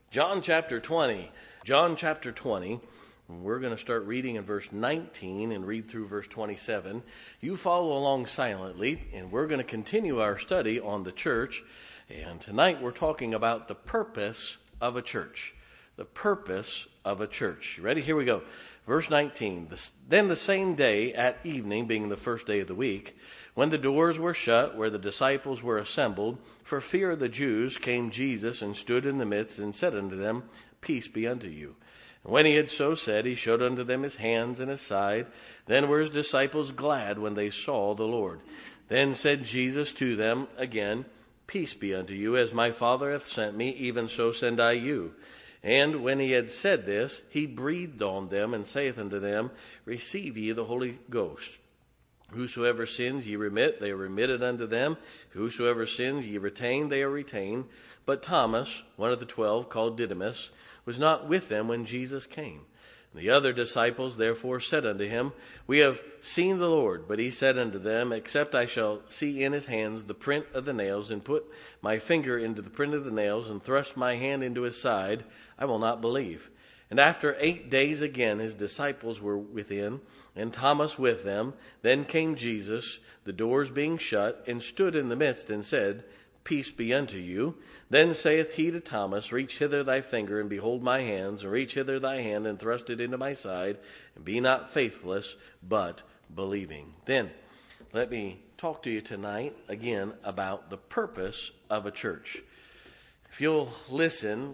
John chapter 20. John chapter 20. We're going to start reading in verse 19 and read through verse 27. You follow along silently, and we're going to continue our study on the church. And tonight we're talking about the purpose of a church. The purpose of a church. You ready? Here we go. Verse 19. Then the same day at evening, being the first day of the week, when the doors were shut where the disciples were assembled, for fear of the Jews, came Jesus and stood in the midst and said unto them, Peace be unto you. And when he had so said, he showed unto them his hands and his side. Then were his disciples glad when they saw the Lord. Then said Jesus to them again, Peace be unto you, as my Father hath sent me, even so send I you. And when he had said this, he breathed on them, and saith unto them, Receive ye the Holy Ghost. Whosoever sins ye remit, they are remitted unto them. Whosoever sins ye retain, they are retained. But Thomas, one of the 12, called Didymus, was not with them when Jesus came. The other disciples therefore said unto him, We have seen the Lord. But he said unto them, Except I shall see in his hands the print of the nails, and put my finger into the print of the nails, and thrust my hand into his side, I will not believe. And after 8 days again his disciples were within, and Thomas with them. Then came Jesus, the doors being shut, and stood in the midst, and said, Peace be unto you. Then saith he to Thomas, Reach hither thy finger, and behold my hands, and reach hither thy hand, and thrust it into my side, and be not faithless, but believing. Then, let me talk to you tonight again about the purpose of a church. If you'll listen,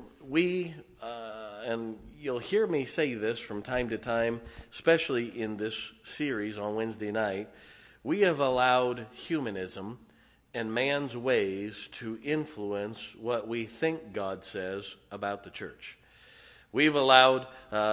and you'll hear me say this from time to time, especially in this series on Wednesday night, we have allowed humanism and man's ways to influence what we think God says about the church. We've allowed,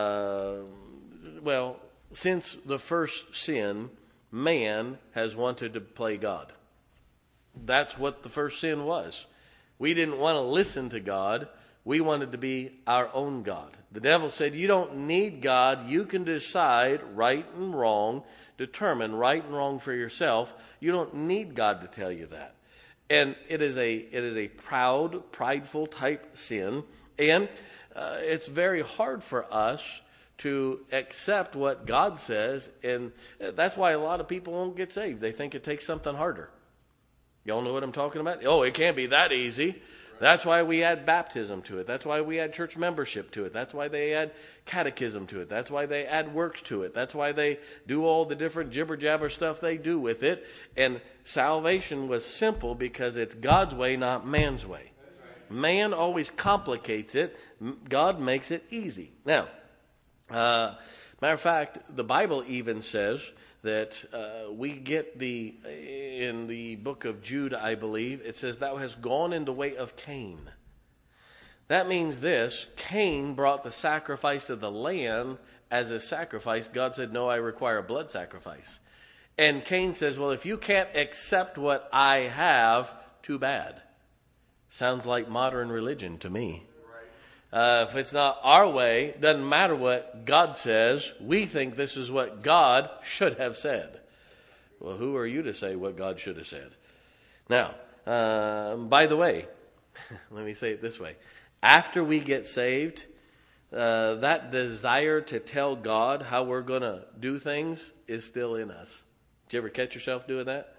since the first sin, man has wanted to play God. That's what the first sin was. We didn't want to listen to God. We wanted to be our own God. The devil said, you don't need God. You can decide right and wrong, determine right and wrong for yourself. You don't need God to tell you that. And it is a proud, prideful type sin. And it's very hard for us to accept what God says. And that's why a lot of people won't get saved. They think it takes something harder. Y'all know what I'm talking about? Oh, it can't be that easy. That's why we add baptism to it. That's why we add church membership to it. That's why they add catechism to it. That's why they add works to it. That's why they do all the different jibber-jabber stuff they do with it. And salvation was simple because it's God's way, not man's way. Man always complicates it. God makes it easy. Now, matter of fact, the Bible even says that we get in the book of Jude, I believe, it says, Thou hast gone in the way of Cain. That means this: Cain brought the sacrifice of the lamb as a sacrifice. God said, no, I require a blood sacrifice. And Cain says, well, if you can't accept what I have, too bad. Sounds like modern religion to me. If it's not our way, doesn't matter what God says. We think this is what God should have said. Well, who are you to say what God should have said? Now, by the way, let me say it this way. After we get saved, that desire to tell God how we're going to do things is still in us. Did you ever catch yourself doing that?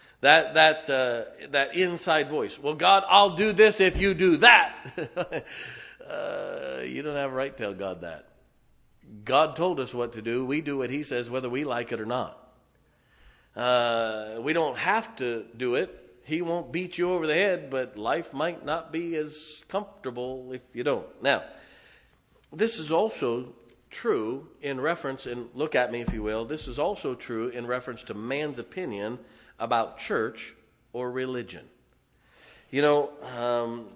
That inside voice. Well, God, I'll do this if you do that. You don't have a right to tell God that. God told us what to do. We do what he says, whether we like it or not. We don't have to do it. He won't beat you over the head, but life might not be as comfortable if you don't. Now, this is also true in reference, and look at me if you will, this is also true in reference to man's opinion about church or religion. You know,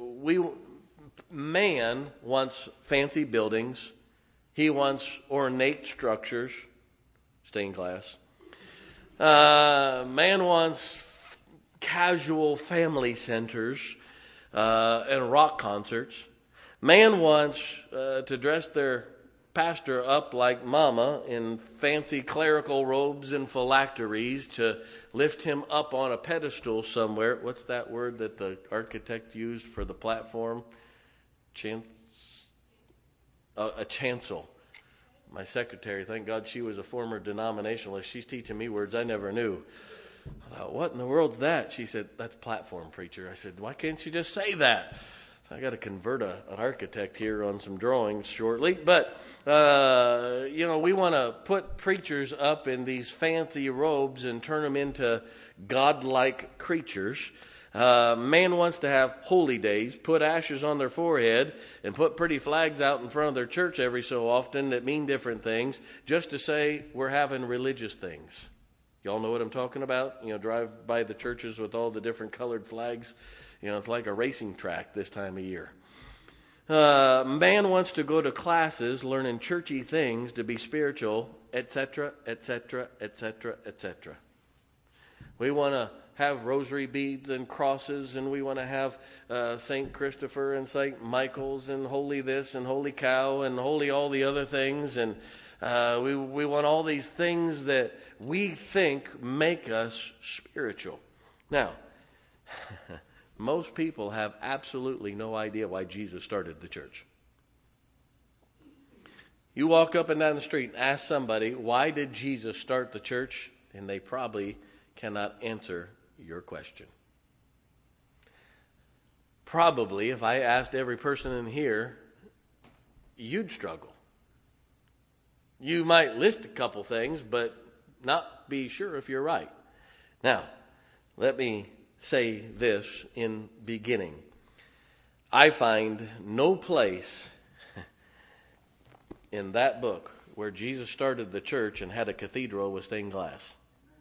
man wants fancy buildings. He wants ornate structures, stained glass. Man wants casual family centers and rock concerts. Man wants to dress their pastor up like mama in fancy clerical robes and phylacteries to lift him up on a pedestal somewhere. What's that word that the architect used for the platform? a chancel. My secretary, thank God she was a former denominationalist. She's teaching me words I never knew. I thought, what in the world's that? She said, that's platform preacher. I said, why can't you just say that? So I got to convert an architect here on some drawings shortly. But, we want to put preachers up in these fancy robes and turn them into godlike creatures. Man wants to have holy days, put ashes on their forehead, and put pretty flags out in front of their church every so often that mean different things, just to say we're having religious things. Y'all know what I'm talking about? Drive by the churches with all the different colored flags. It's like a racing track this time of year. Man wants to go to classes learning churchy things to be spiritual, etc., etc., etc., etc. We want to have rosary beads and crosses, and we want to have St. Christopher and St. Michael's and holy this and holy cow and holy all the other things. And we want all these things that we think make us spiritual. Now, most people have absolutely no idea why Jesus started the church. You walk up and down the street and ask somebody, why did Jesus start the church? And they probably cannot answer your question. Probably, if I asked every person in here, you'd struggle. You might list a couple things, but not be sure if you're right. Now, let me say this in beginning. I find no place in that book where Jesus started the church and had a cathedral with stained glass.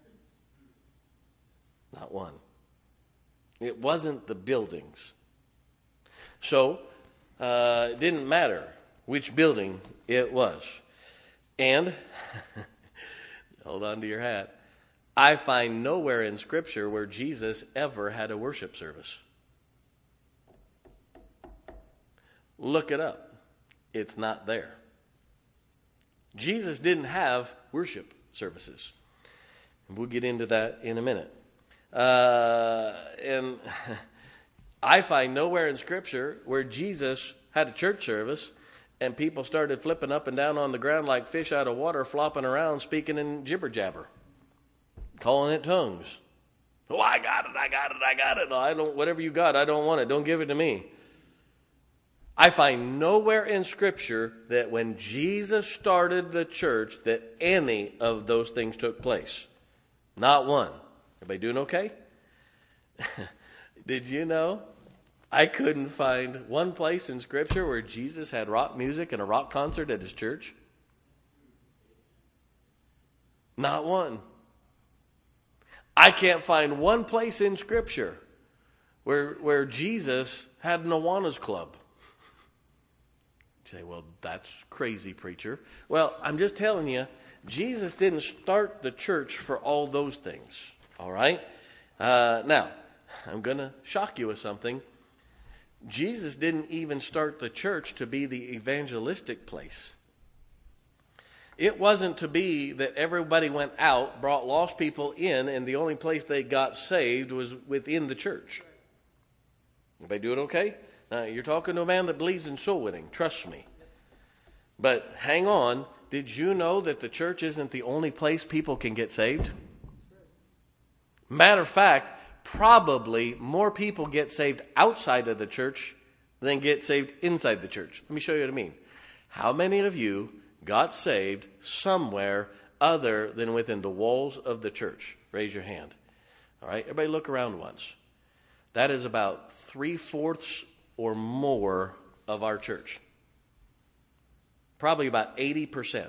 Not one. It wasn't the buildings. So, it didn't matter which building it was. And, hold on to your hat, I find nowhere in Scripture where Jesus ever had a worship service. Look it up. It's not there. Jesus didn't have worship services. And we'll get into that in a minute. And I find nowhere in Scripture where Jesus had a church service and people started flipping up and down on the ground like fish out of water, flopping around, speaking in jibber-jabber, calling it tongues. Oh, I got it. No, I don't. Whatever you got, I don't want it. Don't give it to me. I find nowhere in Scripture that when Jesus started the church that any of those things took place. Not one. Everybody doing okay? Did you know I couldn't find one place in Scripture where Jesus had rock music and a rock concert at his church? Not one. I can't find one place in Scripture where Jesus had an Awanas club. You say, well, that's crazy, preacher. Well, I'm just telling you, Jesus didn't start the church for all those things. All right? Now, I'm going to shock you with something. Jesus didn't even start the church to be the evangelistic place. It wasn't to be that everybody went out, brought lost people in, and the only place they got saved was within the church. Everybody do it okay? Now, you're talking to a man that believes in soul winning. Trust me. But hang on. Did you know that the church isn't the only place people can get saved? Matter of fact, probably more people get saved outside of the church than get saved inside the church. Let me show you what I mean. How many of you got saved somewhere other than within the walls of the church? Raise your hand. All right, everybody look around once. That is about 3/4 or more of our church. Probably about 80%.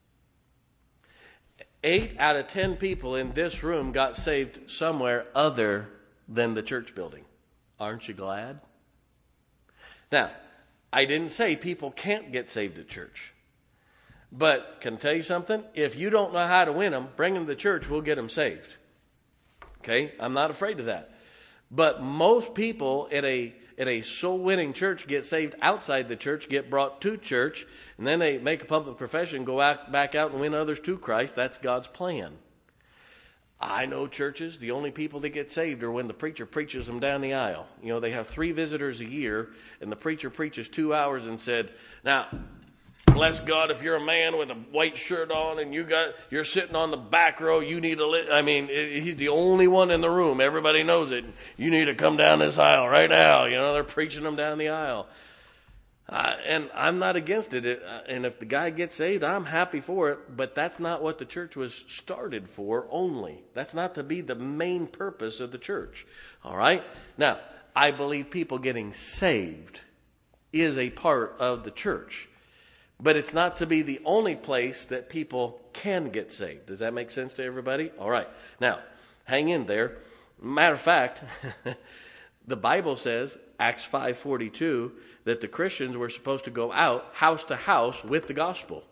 8 out of 10 people in this room got saved somewhere other than the church building. Aren't you glad? Now, I didn't say people can't get saved at church. But can I tell you something? If you don't know how to win them, bring them to church, we'll get them saved. Okay? I'm not afraid of that. But most people at a soul-winning church get saved outside the church, get brought to church, and then they make a public profession, go back out and win others to Christ. That's God's plan. I know churches, the only people that get saved are when the preacher preaches them down the aisle. You know, they have 3 visitors a year, and the preacher preaches 2 hours and said, now, bless God, if you're a man with a white shirt on and you're sitting on the back row, you need to, he's the only one in the room. Everybody knows it. You need to come down this aisle right now. They're preaching them down the aisle. And I'm not against it. And if the guy gets saved, I'm happy for it. But that's not what the church was started for only. That's not to be the main purpose of the church. All right? Now, I believe people getting saved is a part of the church. But it's not to be the only place that people can get saved. Does that make sense to everybody? All right. Now, hang in there. Matter of fact, the Bible says, Acts 5:42, that the Christians were supposed to go out house to house with the gospel.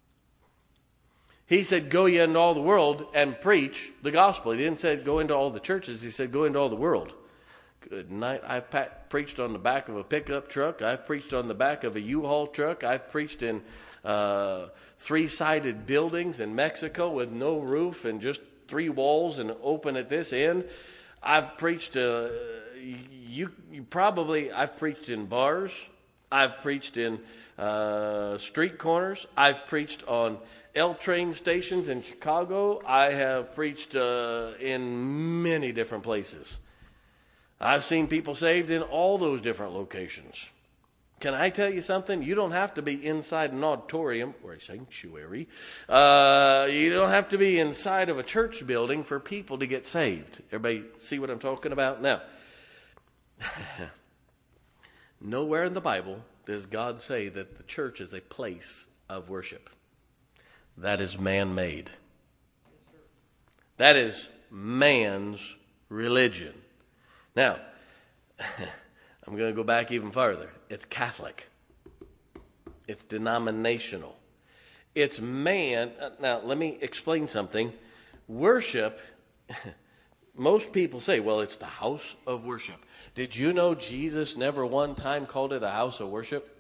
He said, go ye into all the world and preach the gospel. He didn't say go into all the churches. He said go into all the world. Good night. I've preached on the back of a pickup truck. I've preached on the back of a U-Haul truck. I've preached in three-sided buildings in Mexico with no roof and just three walls and open at this end. I've preached I've preached in bars. I've preached in street corners. I've preached on L train stations in Chicago. I have preached in many different places. I've seen people saved in all those different locations. Can I tell you something? You don't have to be inside an auditorium or a sanctuary. You don't have to be inside of a church building for people to get saved. Everybody see what I'm talking about? Now, nowhere in the Bible does God say that the church is a place of worship. That is man-made. That is man's religion. Now, I'm going to go back even farther. It's Catholic. It's denominational. It's man. Now, let me explain something. Worship, most people say, well, it's the house of worship. Did you know Jesus never one time called it a house of worship?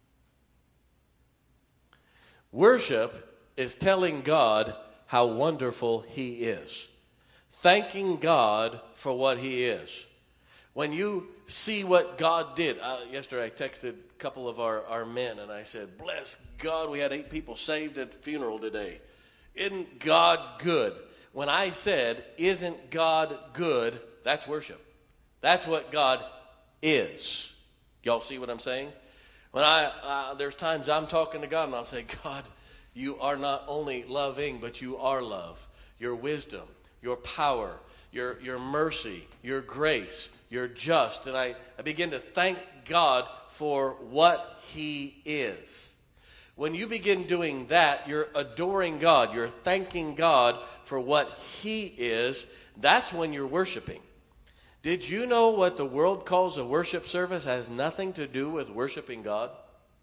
Worship is telling God how wonderful he is. Thanking God for what he is. When you see what God did, yesterday I texted a couple of our men and I said, bless God, we had 8 people saved at the funeral today. Isn't God good? When I said, isn't God good, that's worship. That's what God is. Y'all see what I'm saying? When there's times I'm talking to God and I'll say, God, you are not only loving, but you are love. Your wisdom, your power, your mercy, your grace, you're just. And I begin to thank God for what he is. When you begin doing that, you're adoring God. You're thanking God for what he is. That's when you're worshiping. Did you know what the world calls a worship service has nothing to do with worshiping God?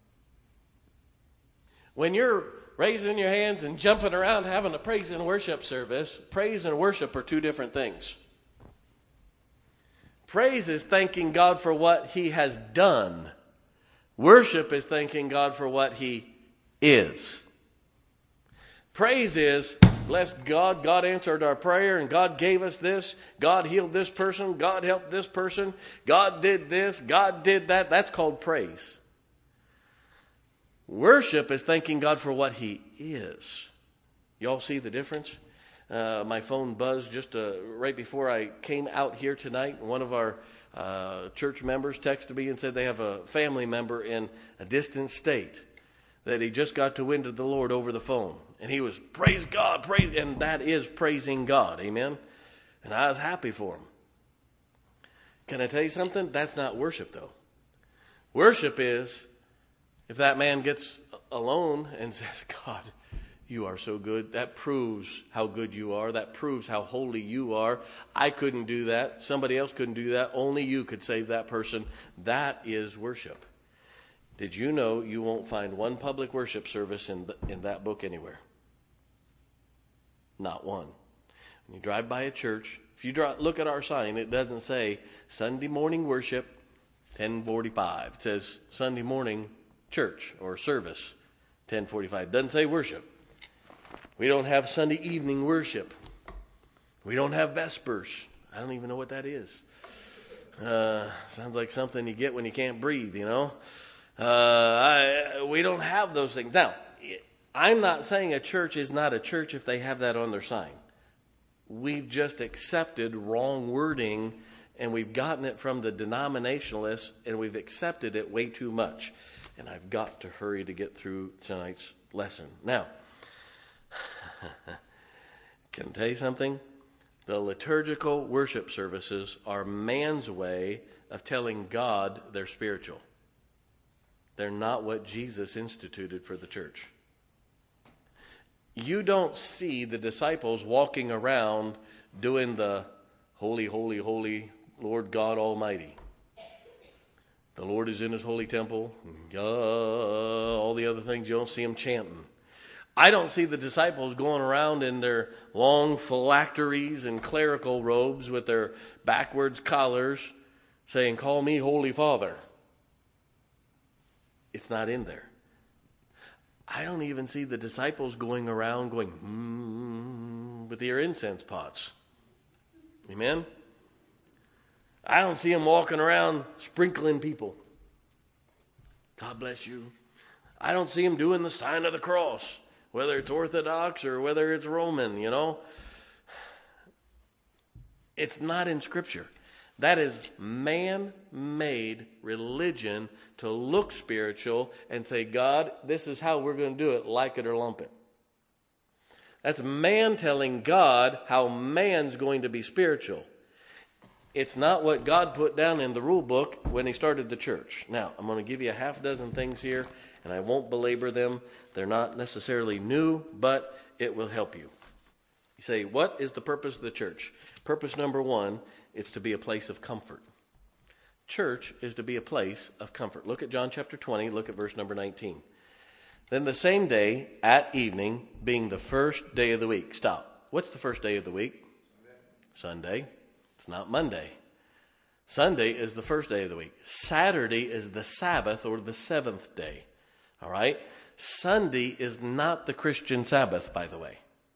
When you're raising your hands and jumping around having a praise and worship service, praise and worship are two different things. Praise is thanking God for what he has done. Worship is thanking God for what he is. Praise is, bless God, God answered our prayer and God gave us this. God healed this person. God helped this person. God did this. God did that. That's called praise. Worship is thanking God for what he is. Y'all see the difference? My phone buzzed just right before I came out here tonight. One of our church members texted me and said they have a family member in a distant state that he just got to win to the Lord over the phone. And he was, praise God, praise, and that is praising God, amen? And I was happy for him. Can I tell you something? That's not worship, though. Worship is if that man gets alone and says, God, you are so good. That proves how good you are. That proves how holy you are. I couldn't do that. Somebody else couldn't do that. Only you could save that person. That is worship. Did you know you won't find one public worship service in that book anywhere? Not one. When you drive by a church, if you look at our sign, it doesn't say Sunday morning worship, 10:45. It says Sunday morning church or service, 10:45. It doesn't say worship. We don't have Sunday evening worship. We don't have Vespers. I don't even know what that is. Sounds like something you get when you can't breathe, you know. We don't have those things. Now, I'm not saying a church is not a church if they have that on their sign. We've just accepted wrong wording, and we've gotten it from the denominationalists, and we've accepted it way too much. And I've got to hurry to get through tonight's lesson. Now, can I tell you something? The liturgical worship services are man's way of telling God they're spiritual. They're not what Jesus instituted for the church. You don't see the disciples walking around doing the holy, holy, holy Lord God Almighty. The Lord is in his holy temple. All the other things, you don't see them chanting. I don't see the disciples going around in their long phylacteries and clerical robes with their backwards collars saying, "Call me Holy Father." It's not in there. I don't even see the disciples going around going, with their incense pots. Amen? I don't see them walking around sprinkling people. God bless you. I don't see them doing the sign of the cross, whether it's Orthodox or whether it's Roman, you know. It's not in Scripture. That is man-made religion to look spiritual and say, God, this is how we're going to do it, like it or lump it. That's man telling God how man's going to be spiritual. It's not what God put down in the rule book when he started the church. Now, I'm going to give you a half dozen things here, and I won't belabor them. They're not necessarily new, but it will help you. You say, what is the purpose of the church? Purpose number one, it's to be a place of comfort. Church is to be a place of comfort. Look at John chapter 20, look at verse number 19. Then the same day at evening, being the first day of the week. Stop. What's the first day of the week? Sunday. It's not Monday. Sunday is the first day of the week. Saturday is the Sabbath or the seventh day. All right? Sunday is not the Christian Sabbath, by the way.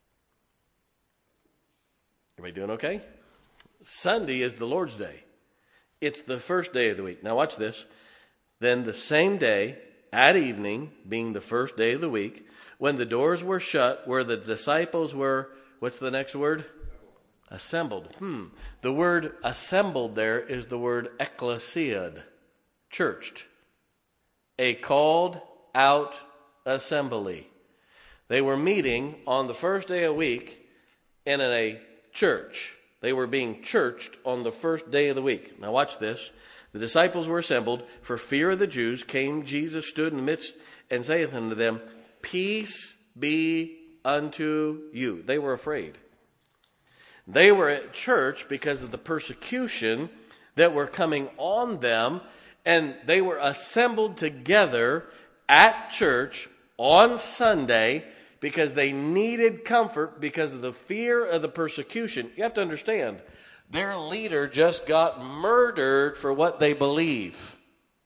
Everybody doing okay? Sunday is the Lord's day. It's the first day of the week. Now watch this. Then the same day at evening, being the first day of the week, when the doors were shut, where the disciples were, what's the next word? Assembled. The word assembled there is the word ecclesiad, churched. A called out assembly. They were meeting on the first day of the week in a church. They were being churched on the first day of the week. Now watch this. The disciples were assembled. For fear of the Jews came Jesus, stood in the midst, and saith unto them, Peace be unto you. They were afraid. They were at church because of the persecution that were coming on them, and they were assembled together at church on Sunday because they needed comfort because of the fear of the persecution. You have to understand, their leader just got murdered for what they believe.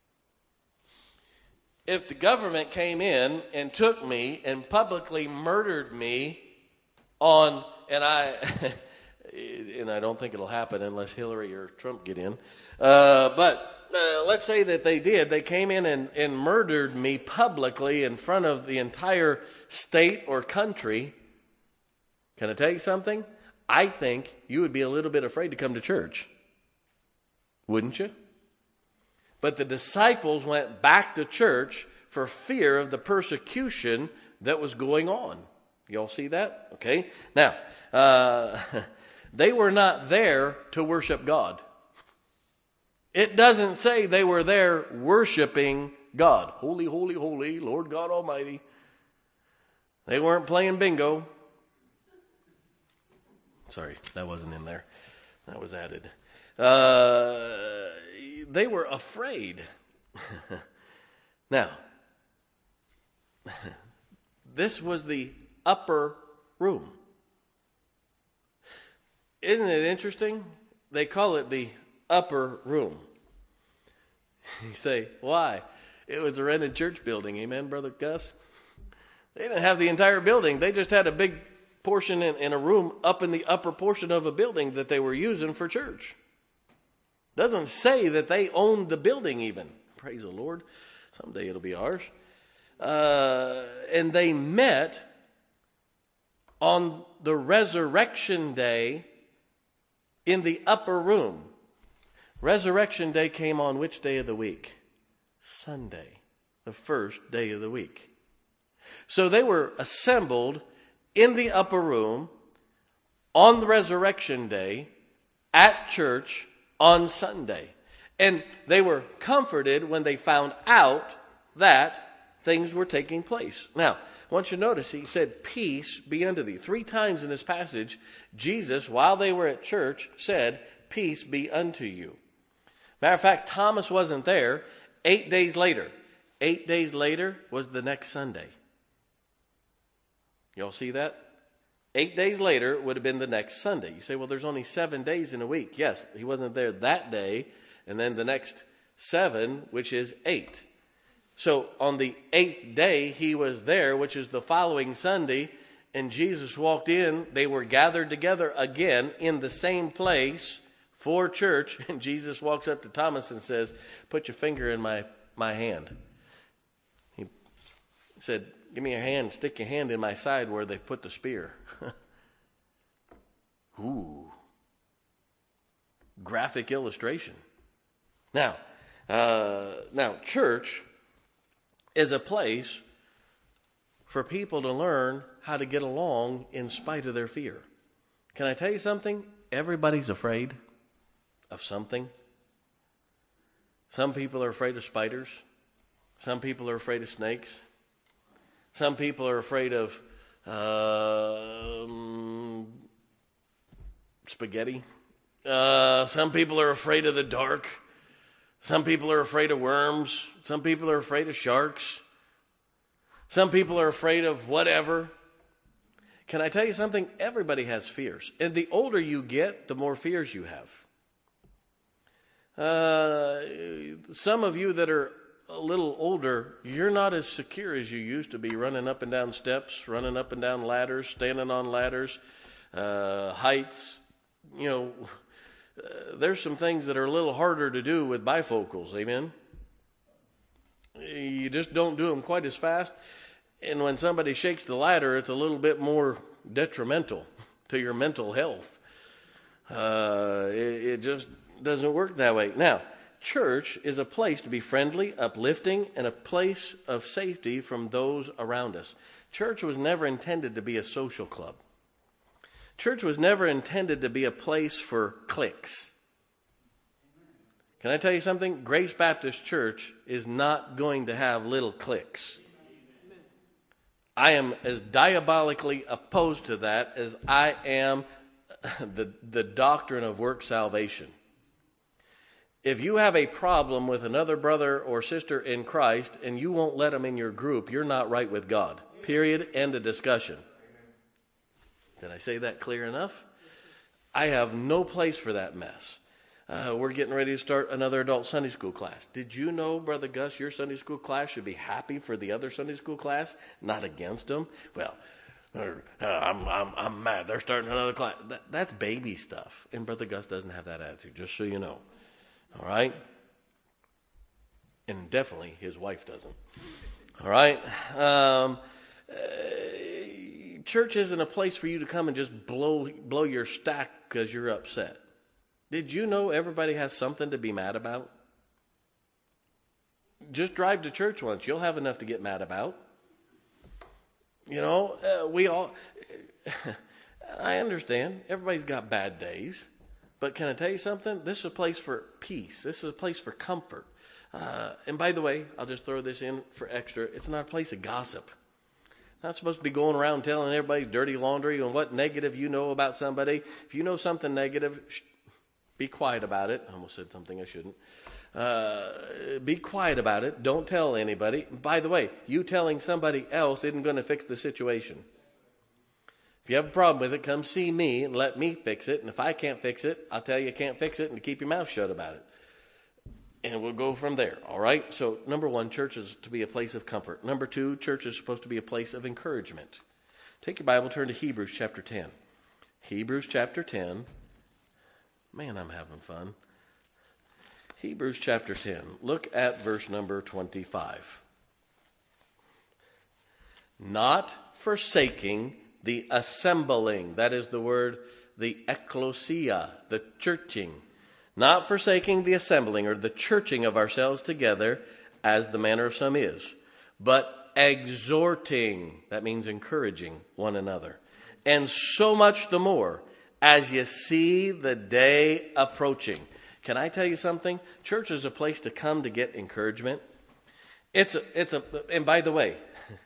If the government came in and took me and publicly murdered me and I don't think it'll happen unless Hillary or Trump get in. But let's say that they did. They came in and murdered me publicly in front of the entire state or country. Can I tell you something? I think you would be a little bit afraid to come to church. Wouldn't you? But the disciples went back to church for fear of the persecution that was going on. Y'all see that? Okay. Now, they were not there to worship God. It doesn't say they were there worshiping God. Holy, holy, holy, Lord God Almighty. They weren't playing bingo. Sorry, that wasn't in there. That was added. They were afraid. Now, this was the upper room. Isn't it interesting? They call it the upper room. You say, why? It was a rented church building. Amen, Brother Gus? They didn't have the entire building. They just had a big portion in a room up in the upper portion of a building that they were using for church. Doesn't say that they owned the building even. Praise the Lord. Someday it'll be ours. and they met on the resurrection day in the upper room. Resurrection day came on which day of the week? Sunday, the first day of the week. So they were assembled in the upper room on the resurrection day at church on Sunday. And they were comforted when they found out that things were taking place. Now, I want you to notice he said, peace be unto thee. 3 times in this passage, Jesus, while they were at church, said, peace be unto you. Matter of fact, Thomas wasn't there 8 days later. 8 days later was the next Sunday. Y'all see that? 8 days later would have been the next Sunday. You say, well, there's only 7 days in a week. Yes, he wasn't there that day, and then the next 7, which is 8. So on the 8th day, he was there, which is the following Sunday, and Jesus walked in. They were gathered together again in the same place for church, and Jesus walks up to Thomas and says, put your finger in my hand. He said, give me your hand, stick your hand in my side where they put the spear. Ooh. Graphic illustration. Now, church is a place for people to learn how to get along in spite of their fear. Can I tell you something? Everybody's afraid of something. Some people are afraid of spiders. Some people are afraid of snakes. Some people are afraid of spaghetti. Some people are afraid of the dark. Some people are afraid of worms. Some people are afraid of sharks. Some people are afraid of whatever. Can I tell you something? Everybody has fears. And the older you get, the more fears you have. Some of you that are a little older, you're not as secure as you used to be, running up and down steps, running up and down ladders, standing on ladders, heights. You know, there's some things that are a little harder to do with bifocals, amen? You just don't do them quite as fast. And when somebody shakes the ladder, it's a little bit more detrimental to your mental health. It just doesn't work that way. Now, church is a place to be friendly, uplifting, and a place of safety from those around us. Church was never intended to be a social club. Church was never intended to be a place for cliques. Can I tell you something? Grace Baptist Church is not going to have little cliques. I am as diabolically opposed to that as I am the doctrine of work salvation. If you have a problem with another brother or sister in Christ and you won't let them in your group, you're not right with God. Period. End of discussion. Did I say that clear enough? I have no place for that mess. We're getting ready to start another adult Sunday school class. Did you know, Brother Gus, your Sunday school class should be happy for the other Sunday school class, not against them? Well, I'm mad. They're starting another class. That's baby stuff. And Brother Gus doesn't have that attitude, just so you know. All right? And definitely his wife doesn't. All right? Church isn't a place for you to come and just blow your stack because you're upset. Did you know everybody has something to be mad about? Just drive to church once. You'll have enough to get mad about. You know, we all... I understand. Everybody's got bad days. But can I tell you something? This is a place for peace. This is a place for comfort. And by the way, I'll just throw this in for extra. It's not a place of gossip. Not supposed to be going around telling everybody's dirty laundry and what negative you know about somebody. If you know something negative, be quiet about it. I almost said something I shouldn't. Be quiet about it. Don't tell anybody. By the way, you telling somebody else isn't going to fix the situation. If you have a problem with it, come see me and let me fix it. And if I can't fix it, I'll tell you can't fix it and to keep your mouth shut about it. And we'll go from there, all right? So, number one, church is to be a place of comfort. Number two, church is supposed to be a place of encouragement. Take your Bible, turn to Hebrews chapter 10. Hebrews chapter 10. Man, I'm having fun. Hebrews chapter 10. Look at verse number 25. not forsaking the assembling. That is the word, the ekklesia, the churching. Not forsaking the assembling or the churching of ourselves together, as the manner of some is, but exhorting, that means encouraging one another. And so much the more as you see the day approaching. Can I tell you something? Church is a place to come to get encouragement. And by the way,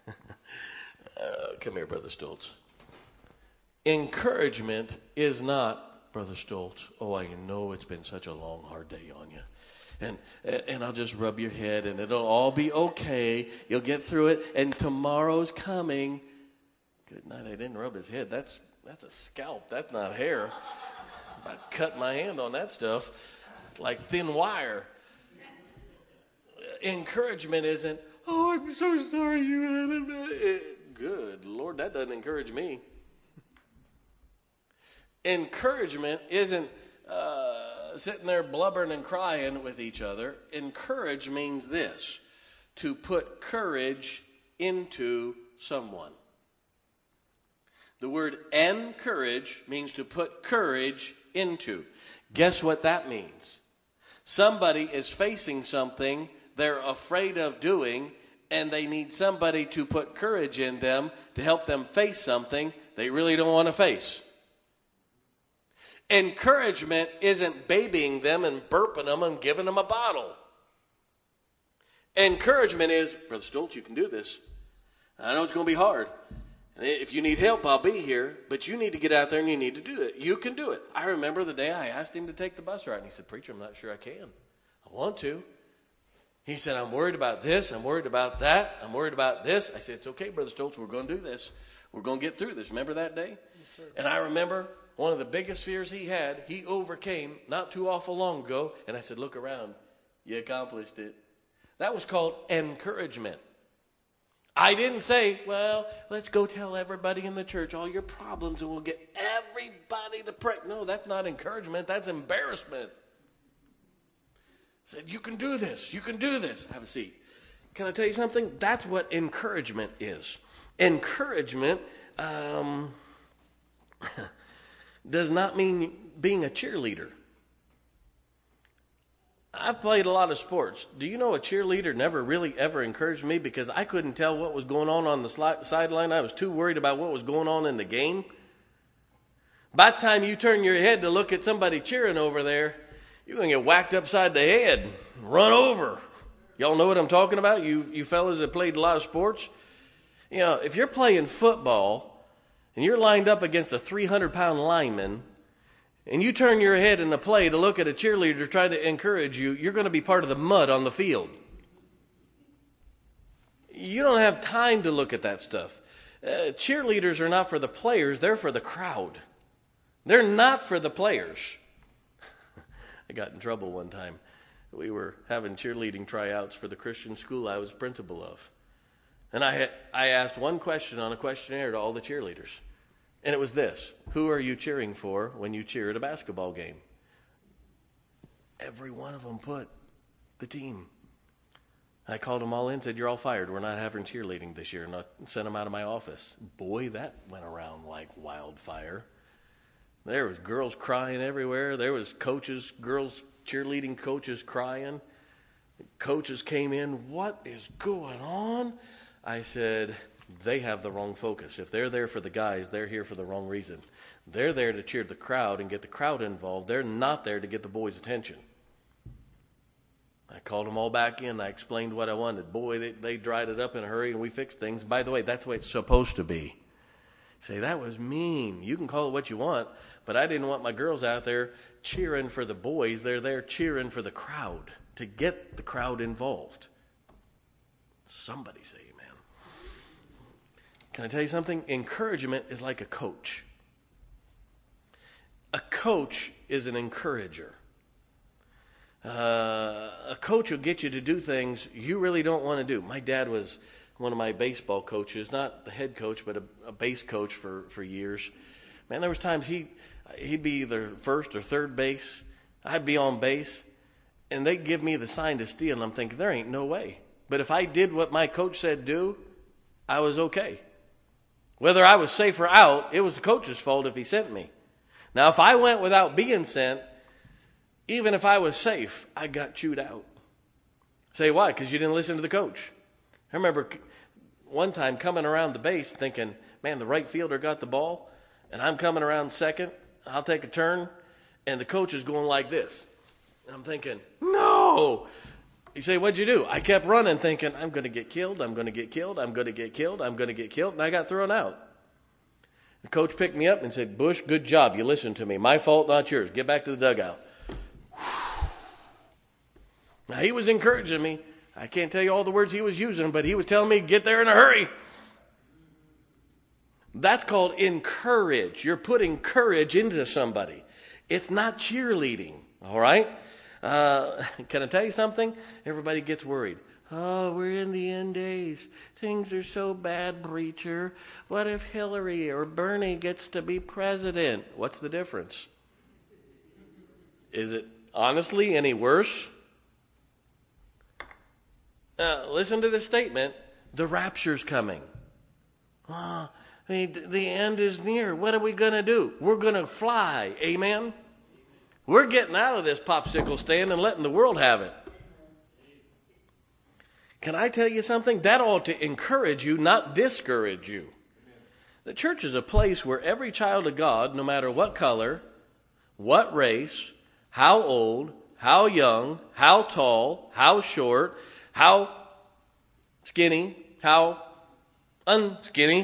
come here, Brother Stoltz. Encouragement is not, Brother Stoltz, oh, I know it's been such a long, hard day on you. And I'll just rub your head and it'll all be okay. You'll get through it and tomorrow's coming. Good night. I didn't rub his head. That's a scalp. That's not hair. I cut my hand on that stuff. It's like thin wire. Encouragement isn't, oh, I'm so sorry you had it. Good Lord, that doesn't encourage me. Encouragement isn't sitting there blubbering and crying with each other. Encourage means this, to put courage into someone. The word encourage means to put courage into. Guess what that means? Somebody is facing something they're afraid of doing, and they need somebody to put courage in them to help them face something they really don't want to face. Encouragement isn't babying them and burping them and giving them a bottle. Encouragement is, Brother Stoltz, you can do this. I know it's going to be hard. If you need help, I'll be here, but you need to get out there and you need to do it. You can do it. I remember the day I asked him to take the bus ride, and he said, Preacher, I'm not sure I can. I want to. He said, I'm worried about this. I'm worried about that. I'm worried about this. I said, it's okay, Brother Stoltz. We're going to do this. We're going to get through this. Remember that day? Yes, sir. And I remember one of the biggest fears he had, he overcame not too awful long ago. And I said, look around. You accomplished it. That was called encouragement. I didn't say, well, let's go tell everybody in the church all your problems and we'll get everybody to pray. No, that's not encouragement. That's embarrassment. Said, you can do this. You can do this. Have a seat. Can I tell you something? That's what encouragement is. Encouragement does not mean being a cheerleader. I've played a lot of sports. Do you know a cheerleader never really ever encouraged me because I couldn't tell what was going on the sideline. I was too worried about what was going on in the game. By the time you turn your head to look at somebody cheering over there, you're going to get whacked upside the head, run over. Y'all know what I'm talking about? You fellas that played a lot of sports. You know, if you're playing football and you're lined up against a 300-pound lineman, and you turn your head in the play to look at a cheerleader to try to encourage you, you're going to be part of the mud on the field. You don't have time to look at that stuff. Cheerleaders are not for the players, they're for the crowd. They're not for the players. I got in trouble one time. We were having cheerleading tryouts for the Christian school I was principal of. And I asked one question on a questionnaire to all the cheerleaders. And it was this: who are you cheering for when you cheer at a basketball game? Every one of them put the team. I called them all in and said, you're all fired. We're not having cheerleading this year. And I sent them out of my office. Boy, that went around like wildfire. There was girls crying everywhere. There was coaches, girls, cheerleading coaches crying. Coaches came in. What is going on? I said, they have the wrong focus. If they're there for the guys, they're here for the wrong reason. They're there to cheer the crowd and get the crowd involved. They're not there to get the boys' attention. I called them all back in. I explained what I wanted. Boy, they dried it up in a hurry, and we fixed things. By the way, that's the way it's supposed to be. Say, that was mean. You can call it what you want, but I didn't want my girls out there cheering for the boys. They're there cheering for the crowd, to get the crowd involved. Somebody say amen. Can I tell you something? Encouragement is like a coach. A coach is an encourager. A coach will get you to do things you really don't want to do. My dad was one of my baseball coaches, not the head coach, but a base coach for years. Man, there was times he'd be either first or third base. I'd be on base, and they'd give me the sign to steal, and I'm thinking, there ain't no way. But if I did what my coach said do, I was okay. Whether I was safe or out, it was the coach's fault if he sent me. Now, if I went without being sent, even if I was safe, I got chewed out. Say why? Because you didn't listen to the coach. I remember one time coming around the base thinking, man, the right fielder got the ball, and I'm coming around second. I'll take a turn, and the coach is going like this. And I'm thinking, no. You say, what'd you do? I kept running thinking, I'm going to get killed, I'm going to get killed, I'm going to get killed, I'm going to get killed, and I got thrown out. The coach picked me up and said, Bush, good job. You listened to me. My fault, not yours. Get back to the dugout. Now, he was encouraging me. I can't tell you all the words he was using, but he was telling me, get there in a hurry. That's called encourage. You're putting courage into somebody. It's not cheerleading, all right? Can I tell you something? Everybody gets worried. Oh, we're in the end days. Things are so bad, preacher. What if Hillary or Bernie gets to be president? What's the difference? Is it honestly any worse? Listen to this statement. The rapture's coming. The end is near. What are we going to do? We're going to fly. Amen? We're getting out of this popsicle stand and letting the world have it. Can I tell you something? That ought to encourage you, not discourage you. The church is a place where every child of God, no matter what color, what race, how old, how young, how tall, how short, how skinny, how unskinny,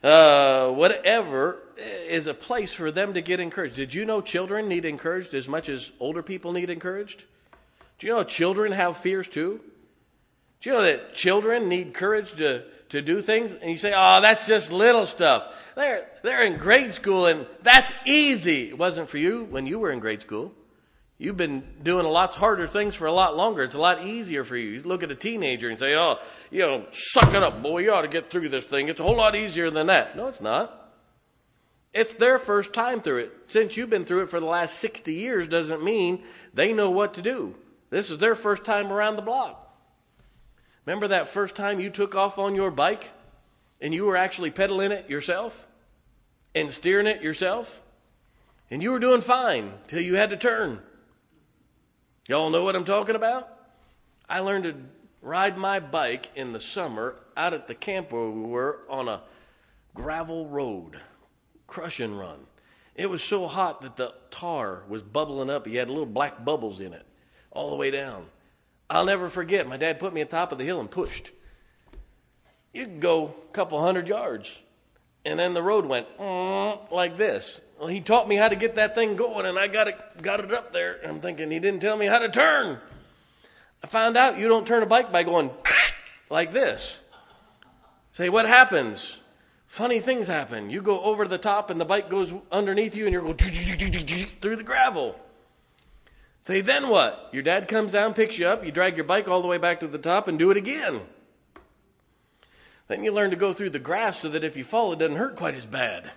whatever, is a place for them to get encouraged. Did you know children need encouraged as much as older people need encouraged? Do you know children have fears too? Do you know that children need courage to do things? And you say, oh, that's just little stuff. They're in grade school and that's easy. It wasn't for you when you were in grade school. You've been doing a lot harder things for a lot longer. It's a lot easier for you. You look at a teenager and say, oh, suck it up, boy. You ought to get through this thing. It's a whole lot easier than that. No, it's not. It's their first time through it. Since you've been through it for the last 60 years doesn't mean they know what to do. This is their first time around the block. Remember that first time you took off on your bike and you were actually pedaling it yourself and steering it yourself? And you were doing fine till you had to turn. Y'all know what I'm talking about? I learned to ride my bike in the summer out at the camp where we were on a gravel road, crush and run. It was so hot that the tar was bubbling up. You had little black bubbles in it all the way down. I'll never forget, my dad put me at the top of the hill and pushed. You could go a couple 100 yards, and then the road went like this. Well, he taught me how to get that thing going, and I got it up there. I'm thinking he didn't tell me how to turn. I found out you don't turn a bike by going like this. Say, what happens? Funny things happen. You go over the top, and the bike goes underneath you, and you're going through the gravel. Say, then what? Your dad comes down, picks you up, you drag your bike all the way back to the top, and do it again. Then you learn to go through the grass so that if you fall, it doesn't hurt quite as bad.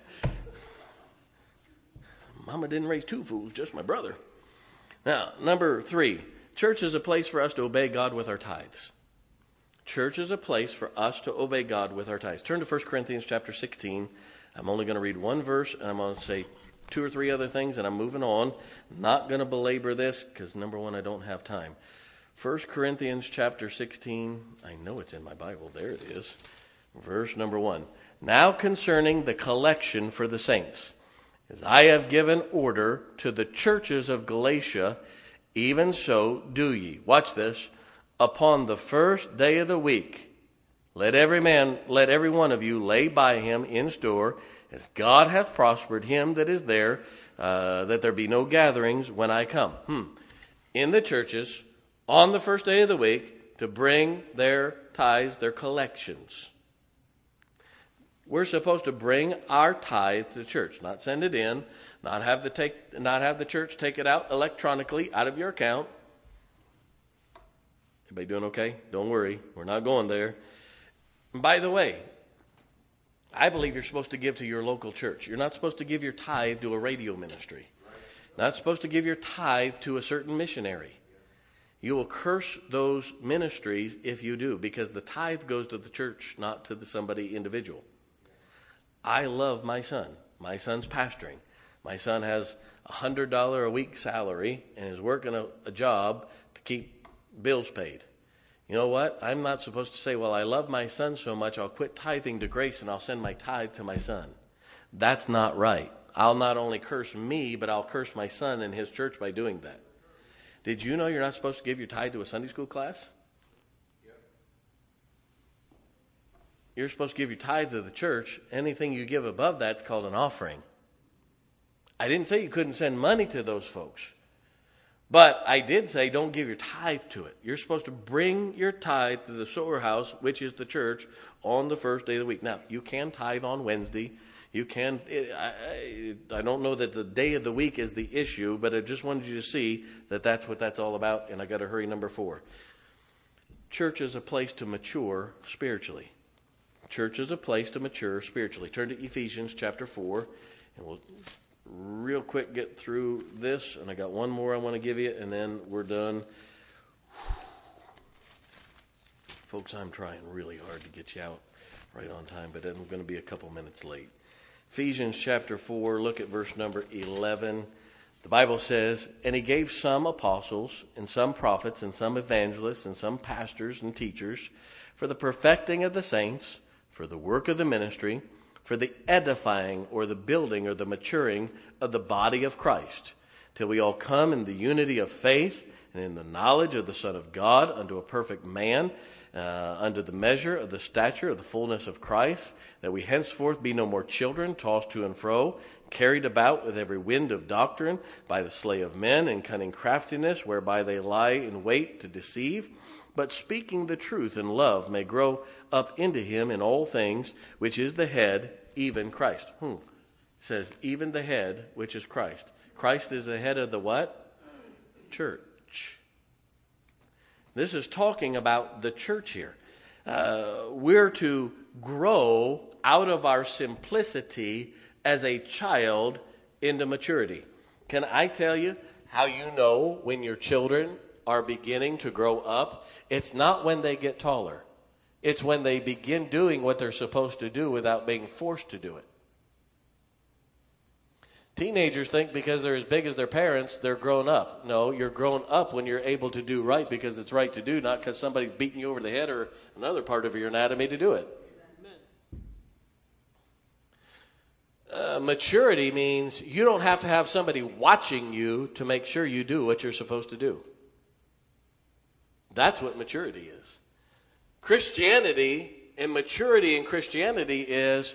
Mama didn't raise two fools, just my brother. Now, number 3, church is a place for us to obey God with our tithes. Church is a place for us to obey God with our tithes. Turn to 1 Corinthians chapter 16. I'm only going to read one verse, and I'm going to say 2 or 3 other things, and I'm moving on. Not going to belabor this because, number 1, I don't have time. 1 Corinthians chapter 16. I know it's in my Bible. There it is. Verse number 1. Now concerning the collection for the saints, as I have given order to the churches of Galatia, even so do ye. Watch this. Upon the first day of the week, let every one of you lay by him in store, as God hath prospered him that is there, that there be no gatherings when I come. In the churches, on the first day of the week, to bring their tithes, their collections. We're supposed to bring our tithe to church, not send it in, not have the church take it out electronically out of your account. Everybody doing okay? Don't worry, we're not going there. And by the way, I believe you're supposed to give to your local church. You're not supposed to give your tithe to a radio ministry. Not supposed to give your tithe to a certain missionary. You will curse those ministries if you do, because the tithe goes to the church, not to somebody individual. I love my son. My son's pastoring. My son has $100 a week salary and is working a job to keep bills paid. You know what? I'm not supposed to say, well, I love my son so much, I'll quit tithing to Grace and I'll send my tithe to my son. That's not right. I'll not only curse me, but I'll curse my son and his church by doing that. Did you know you're not supposed to give your tithe to a Sunday school class? Yep. You're supposed to give your tithe to the church. Anything you give above that's called an offering. I didn't say you couldn't send money to those folks. But I did say don't give your tithe to it. You're supposed to bring your tithe to the storehouse, which is the church, on the first day of the week. Now, you can tithe on Wednesday. You can, I don't know that the day of the week is the issue, but I just wanted you to see that that's what that's all about, and I got to hurry. Number 4. Church is a place to mature spiritually. Church is a place to mature spiritually. Turn to Ephesians chapter 4, and we'll real quick get through this, and I got one more I want to give you, and then we're done. Folks, I'm trying really hard to get you out right on time, but I'm going to be a couple minutes late. Ephesians chapter 4, look at verse number 11. The Bible says, and he gave some apostles, and some prophets, and some evangelists, and some pastors and teachers, for the perfecting of the saints, for the work of the ministry, for the edifying or the building or the maturing of the body of Christ, till we all come in the unity of faith and in the knowledge of the Son of God, unto a perfect man, under the measure of the stature of the fullness of Christ, that we henceforth be no more children, tossed to and fro, carried about with every wind of doctrine, by the slay of men and cunning craftiness, whereby they lie in wait to deceive, but speaking the truth in love may grow up into him in all things, which is the head, even Christ. It says, even the head, which is Christ. Christ is the head of the what? Church. This is talking about the church here. We're to grow out of our simplicity as a child into maturity. Can I tell you how you know when your children are beginning to grow up? It's not when they get taller. It's when they begin doing what they're supposed to do without being forced to do it. Teenagers think because they're as big as their parents, they're grown up. No, you're grown up when you're able to do right because it's right to do, not because somebody's beating you over the head or another part of your anatomy to do it. Maturity means you don't have to have somebody watching you to make sure you do what you're supposed to do. That's what maturity is. Christianity and maturity in Christianity is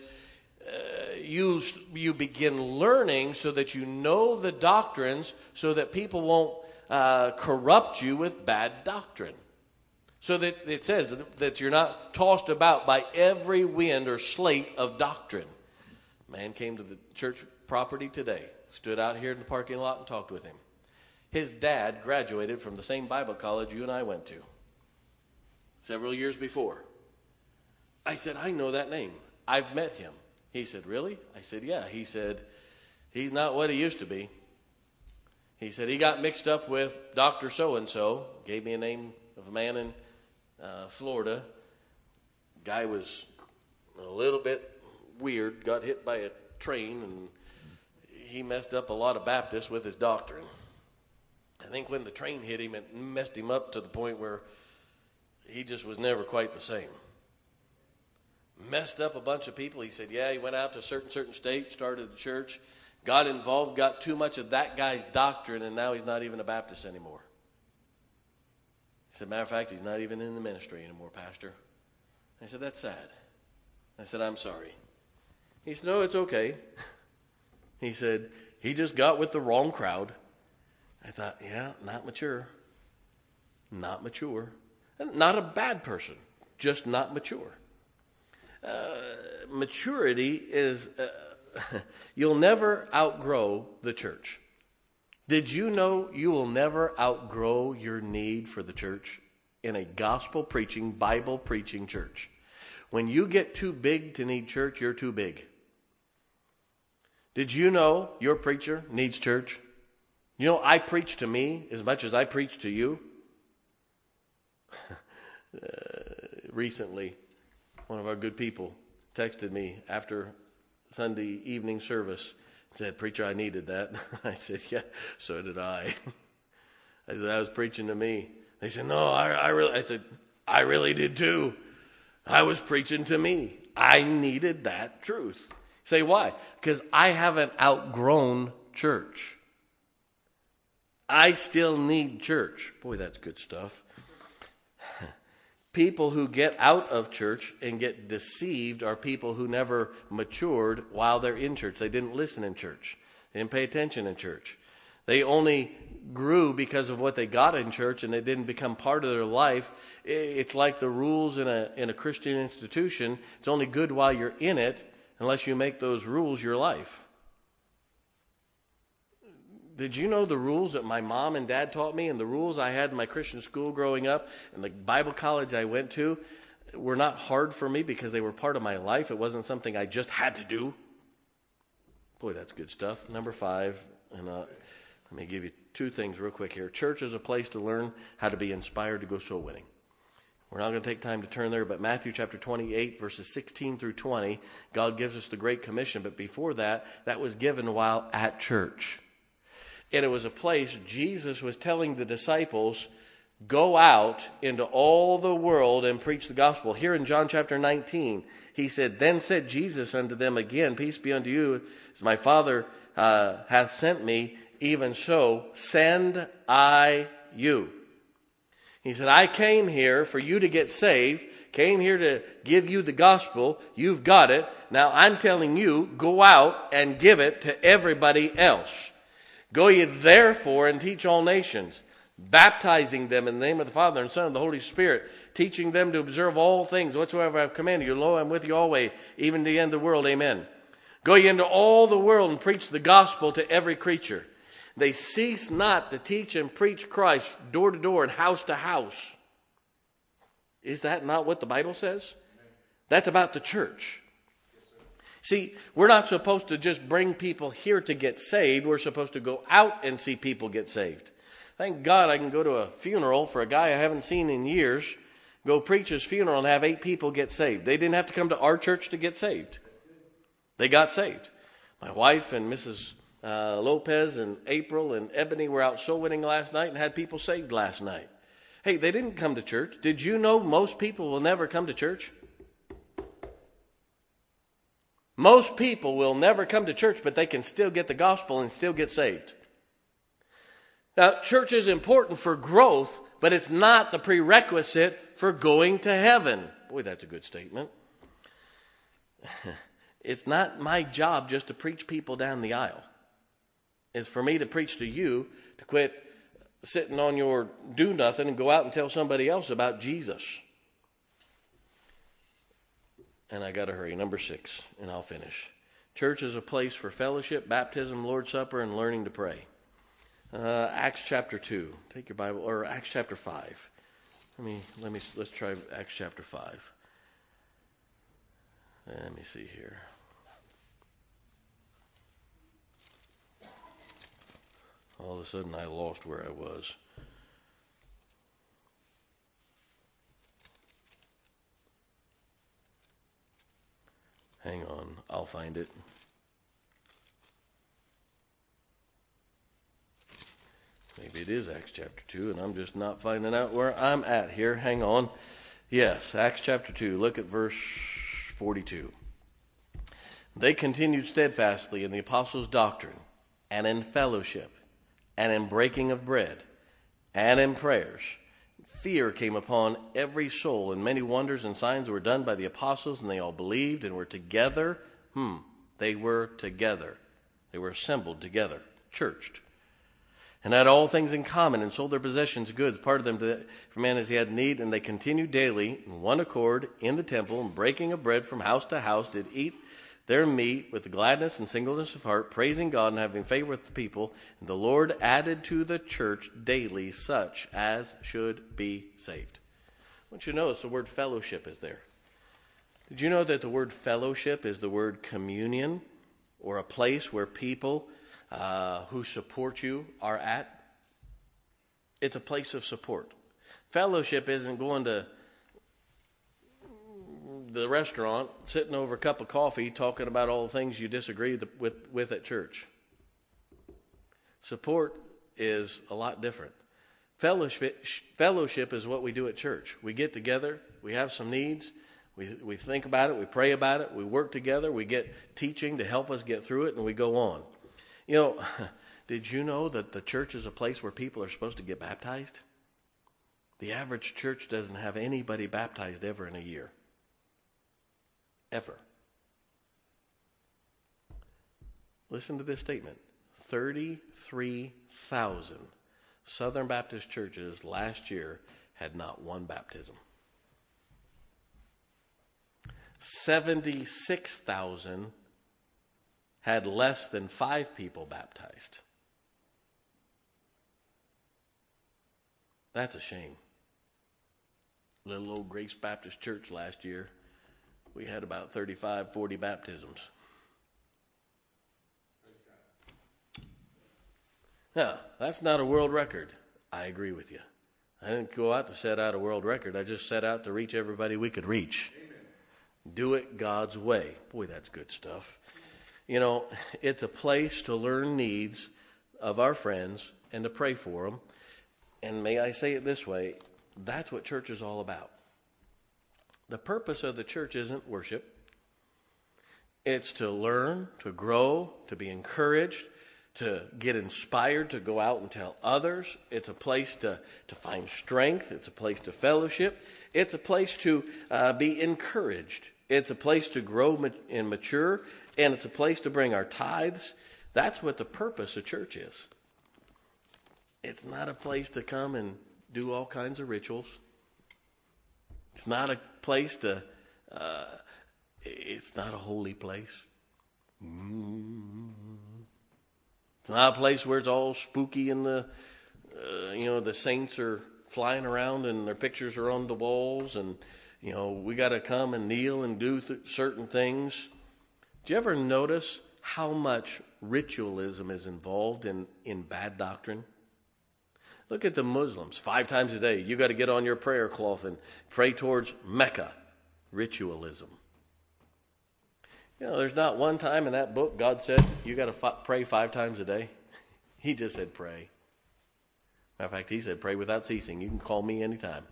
you begin learning so that you know the doctrines so that people won't corrupt you with bad doctrine. So that it says that you're not tossed about by every wind or slate of doctrine. Man came to the church property today, stood out here in the parking lot and talked with him. His dad graduated from the same Bible college you and I went to several years before. I said, I know that name. I've met him. He said, really? I said, yeah. He said, he's not what he used to be. He said, he got mixed up with Dr. So-and-so. Gave me a name of a man in Florida. Guy was a little bit weird, got hit by a train, and he messed up a lot of Baptists with his doctrine. I think when the train hit him, it messed him up to the point where he just was never quite the same. Messed up a bunch of people. He said, yeah, he went out to certain states, started a church, got involved, got too much of that guy's doctrine, and now he's not even a Baptist anymore. He said, matter of fact, he's not even in the ministry anymore, Pastor. I said, that's sad. I said, I'm sorry. He said, no, it's okay. He said, he just got with the wrong crowd. I thought, yeah, not mature. Not mature. Not a bad person, just not mature. Maturity is, you'll never outgrow the church. Did you know you will never outgrow your need for the church in a gospel preaching, Bible preaching church? When you get too big to need church, you're too big. Did you know your preacher needs church? You know, I preach to me as much as I preach to you. Recently, one of our good people texted me after Sunday evening service and said, "Preacher, I needed that." I said, "Yeah, so did I." I said, "I was preaching to me." They said, "No, I said, "I really did too. I was preaching to me. I needed that truth." Say, why? Because I haven't outgrown church. I still need church. Boy, that's good stuff. People who get out of church and get deceived are people who never matured while they're in church. They didn't listen in church. They didn't pay attention in church. They only grew because of what they got in church, and it didn't become part of their life. It's like the rules in a Christian institution. It's only good while you're in it unless you make those rules your life. Did you know the rules that my mom and dad taught me and the rules I had in my Christian school growing up and the Bible college I went to were not hard for me because they were part of my life? It wasn't something I just had to do. Boy, that's good stuff. Number 5, and let me give you 2 things real quick here. Church is a place to learn how to be inspired to go soul winning. We're not going to take time to turn there, but Matthew chapter 28, verses 16 through 20, God gives us the Great Commission. But before that, that was given while at church. And it was a place Jesus was telling the disciples, go out into all the world and preach the gospel. Here in John chapter 19, he said, "Then said Jesus unto them again, Peace be unto you, as my Father hath sent me, even so send I you." He said, I came here for you to get saved, came here to give you the gospel. You've got it. Now I'm telling you, go out and give it to everybody else. Go ye therefore and teach all nations, baptizing them in the name of the Father and Son and the Holy Spirit, teaching them to observe all things whatsoever I have commanded you. Lo, I'm with you always, even to the end of the world. Amen. Go ye into all the world and preach the gospel to every creature. They cease not to teach and preach Christ door to door and house to house. Is that not what the Bible says? That's about the church. See, we're not supposed to just bring people here to get saved. We're supposed to go out and see people get saved. Thank God I can go to a funeral for a guy I haven't seen in years, go preach his funeral and have 8 people get saved. They didn't have to come to our church to get saved. They got saved. My wife and Mrs. Lopez and April and Ebony were out soul winning last night and had people saved last night. Hey, they didn't come to church. Did you know most people will never come to church? Most people will never come to church, but they can still get the gospel and still get saved. Now, church is important for growth, but it's not the prerequisite for going to heaven. Boy, that's a good statement. It's not my job just to preach people down the aisle. It's for me to preach to you to quit sitting on your do-nothing and go out and tell somebody else about Jesus. And I got to hurry. Number 6, and I'll finish. Church is a place for fellowship, baptism, Lord's Supper, and learning to pray. Acts chapter 2. Take your Bible, or Acts chapter 5. Let's try Acts chapter 5. Let me see here. All of a sudden I lost where I was. Hang on, I'll find it. Maybe it is Acts chapter 2, and I'm just not finding out where I'm at here. Hang on. Yes, Acts chapter 2. Look at verse 42. They continued steadfastly in the apostles' doctrine, and in fellowship, and in breaking of bread, and in prayers. Fear came upon every soul, and many wonders and signs were done by the apostles, and they all believed and were together. They were together. They were assembled together, churched, and had all things in common, and sold their possessions, goods, parted them to every man as he had need. And they continued daily in one accord in the temple, and breaking of bread from house to house, did eat their meat with gladness and singleness of heart, praising God and having favor with the people. And the Lord added to the church daily such as should be saved. I want you to notice the word fellowship is there. Did you know that the word fellowship is the word communion, or a place where people who support you are at? It's a place of support. Fellowship isn't going to the restaurant, sitting over a cup of coffee, talking about all the things you disagree with at church. Support is a lot different. Fellowship is what we do at church. We get together, we have some needs, we think about it, we pray about it, we work together, we get teaching to help us get through it, and we go on. You know, did you know that the church is a place where people are supposed to get baptized? The average church doesn't have anybody baptized ever in a year. Ever. Listen to this statement. 33,000 Southern Baptist churches last year had not one baptism. 76,000 had less than 5 people baptized. That's a shame. Little old Grace Baptist Church last year, we had about 35, 40 baptisms. Now, that's not a world record. I agree with you. I didn't go out to set out a world record. I just set out to reach everybody we could reach. Amen. Do it God's way. Boy, that's good stuff. You know, it's a place to learn needs of our friends and to pray for them. And may I say it this way, that's what church is all about. The purpose of the church isn't worship. It's to learn, to grow, to be encouraged, to get inspired to go out and tell others. It's a place to find strength. It's a place to fellowship. It's a place to be encouraged. It's a place to grow and mature. And it's a place to bring our tithes. That's what the purpose of church is. It's not a place to come and do all kinds of rituals. It's not a place to, it's not a holy place. It's not a place where it's all spooky and the saints are flying around and their pictures are on the walls and, we got to come and kneel and do certain things. Do you ever notice how much ritualism is involved in bad doctrine? Look at the Muslims. 5 times a day, you got to get on your prayer cloth and pray towards Mecca. Ritualism. There's not one time in that book God said you got to pray 5 times a day. He just said pray. Matter of fact, he said pray without ceasing. You can call me anytime.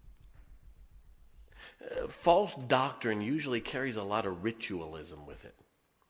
False doctrine usually carries a lot of ritualism with it.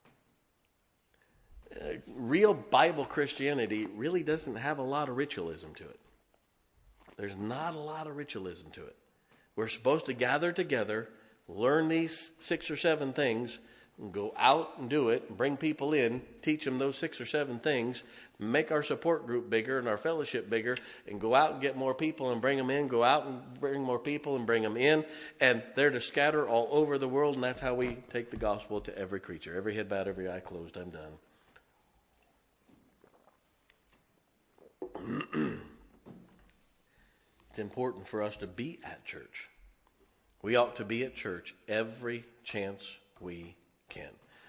Real Bible Christianity really doesn't have a lot of ritualism to it. There's not a lot of ritualism to it. We're supposed to gather together, learn these 6 or 7 things, and go out and do it, and bring people in, teach them those 6 or 7 things, make our support group bigger and our fellowship bigger, and go out and get more people and bring them in, go out and bring more people and bring them in, and they're to scatter all over the world, and that's how we take the gospel to every creature. Every head bowed, every eye closed, I'm done. It's important for us to be at church. We ought to be at church every chance we can.